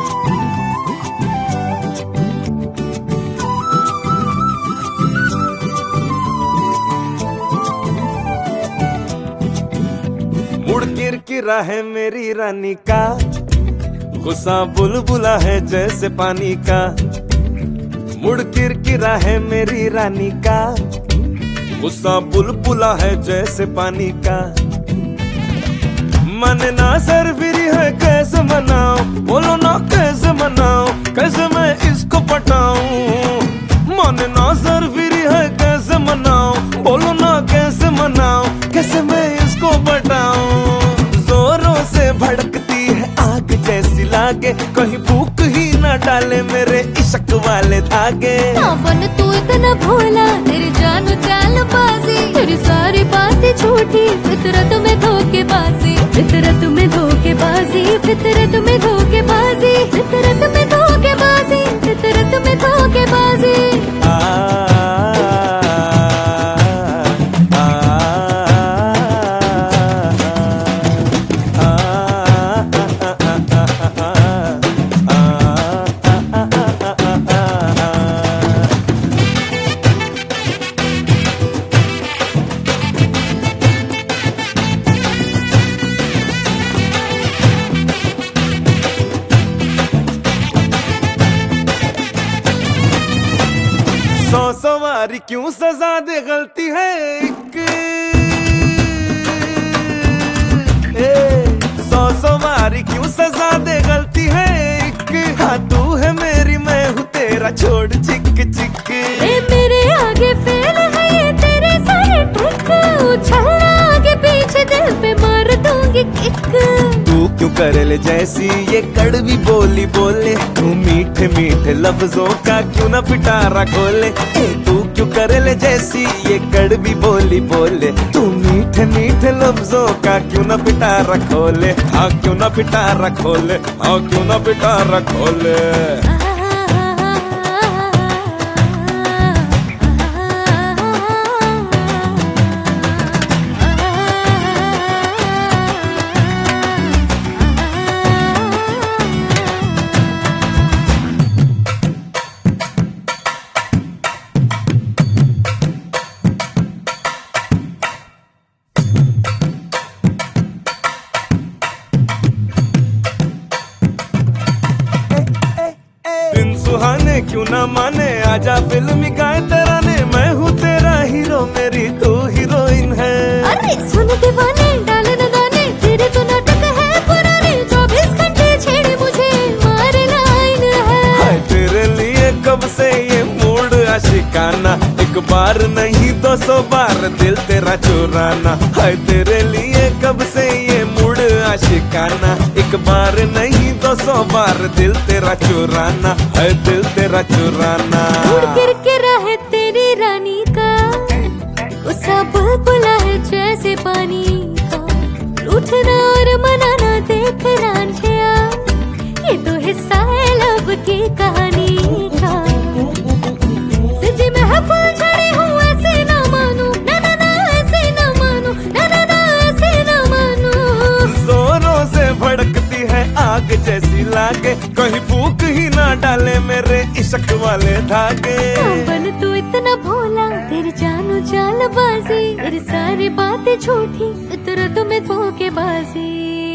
मुड़ किरकिरा है मेरी रानी का, गुस्सा बुलबुला है जैसे पानी का। मुड़ किरकिरा है मेरी रानी का, गुस्सा बुलबुला है जैसे पानी का। मन ना सरफिरी है कैसे मनाऊं, बोलो ना कैसे मनाऊं, कैसे मैं इसको पटाऊं। मन ना सरफिरी है कैसे मनाऊं, बोलो ना कैसे मनाऊं, कैसे मैं इसको पटाऊं। जोरों से भड़कती है आग जैसी लागे, कहीं भूख ही ना डाले मेरे इश्क वाले धागे। बन तू इतना भोला, तेरी जान चाल बाजी, तेरी सारी बातें झूठी, फितरत में धोखेबाजी, फितरत में धोखेबाजी, फितरत में धोखेबाजी, फितरत में धोखेबाजी, फितरत में धोखेबाजी। सौ सवारी क्यों सजा दे गलती है एक, सौ सवारी क्यों सजा दे गलती है एक। हाँ तू है मेरी मैं हूँ तेरा, छोड़ चिक चिक। मेरे आगे फेल है ये तेरे सारे ट्रिक, उछलना आगे पीछे दिल पे मार दूंगी किक। तू क्यों करे ले जैसी ये कड़वी बोली बोले, तू मीठे मीठे लफ्जों का क्यों ना पिटारा खोले। तू क्यों करे ले जैसी ये कड़वी बोली बोले, तू मीठे मीठे लफ्जों का क्यों ना पिटारा खोले। हाँ क्यों ना पिटारा खोले, हाँ क्यों ना पिटारा खोले। सुहाने क्यों ना माने, आजा फिल्मी गाए तराने, मैं हूँ तेरा हीरो मेरी तू हीरोइन है। अरे सुन दीवाने डाले न दाने, तेरे तो नाटक है पुराने, 24 घंटे छेड़े मुझे मारे लाइन है। हाय तेरे लिए कब से ये मूड आशिकाना, एक बार नहीं 200 बार दिल तेरा चुराना। हाय तेरे लिए कब से ये मूड आशिकाना, एक बार नहीं 200 बार दिल तेरा चुराना, है दिल तेरा चुराना। उड़ किरकिरा है तेरी रानी का, गुस्सा बुलबुला है जैसे पानी का। रूठना और मनाना देख रांझिया, ये तो हिस्सा है लब की कहानी का। सजी में है फुलझड़ी हूँ ऐसे ना मानू, ना ना ना ऐसे ना मानू, ना ना ना ऐसे ना मानू। जोरों से भड़कती है आग जैसी लागे, कहीं भूख ही ना डाले मेरे इश्क वाले धागे। बन तू इतना भोला, तेरी जानो चाल बाजी, तेरी सारी बातें झूठी, फितरत में धोखेबाजी।